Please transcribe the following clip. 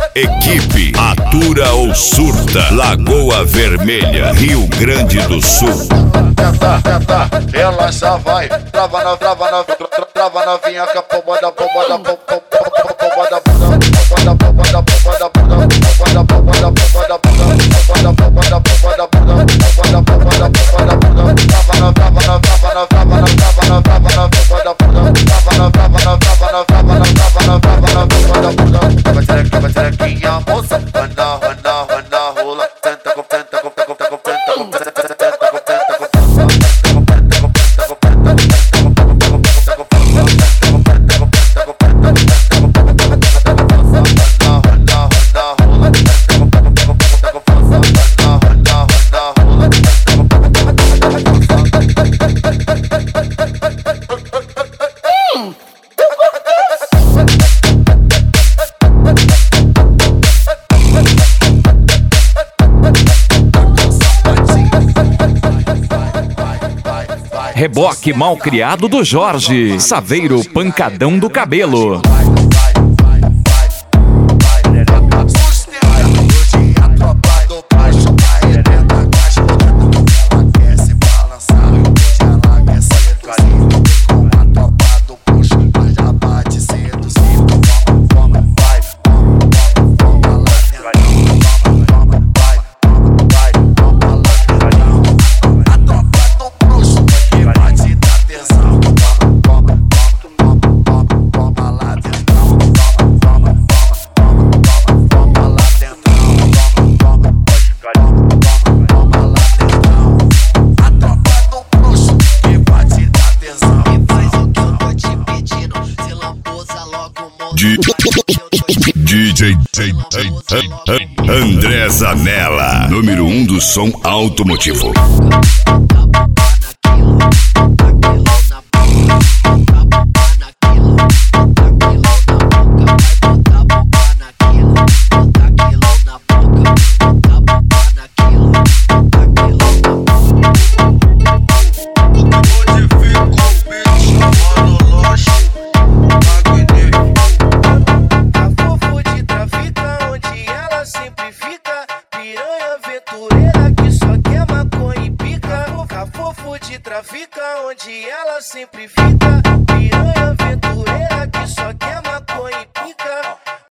Equipe Atura ou Surta, Lagoa Vermelha, Rio Grande do Sul. Ela já vai, trava novinha com a pomba da moça, rola, tenta com Reboque mal criado do Jorge, Saveiro pancadão do cabelo. DJ André Zanella, número 1 do som automotivo. Trafica onde ela sempre fica.